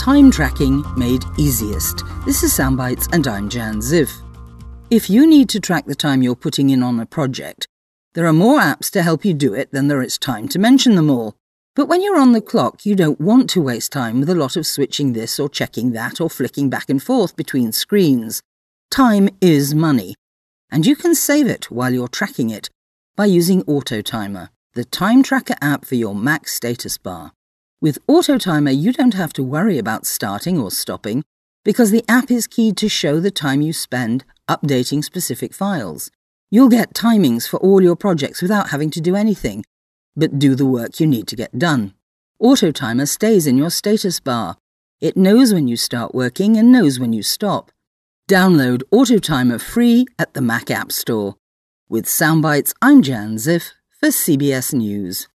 Time tracking made easiest. This is Soundbites and I'm Jan Ziv. If you need to track the time you're putting in on a project, there are more apps to help you do it than there is time to mention them all. But when you're on the clock, you don't want to waste time with a lot of switching this or checking that or flicking back and forth between screens. Time is money, and you can save it while you're tracking it by using AutoTimer, the time tracker app for your Mac status bar. With AutoTimer, you don't have to worry about starting or stopping because the app is keyed to show the time you spend updating specific files. You'll get timings for all your projects without having to do anything, but do the work you need to get done. AutoTimer stays in your status bar. It knows when you start working and knows when you stop. Download AutoTimer free at the Mac App Store. With Soundbites, I'm Jan Ziff for CBS News.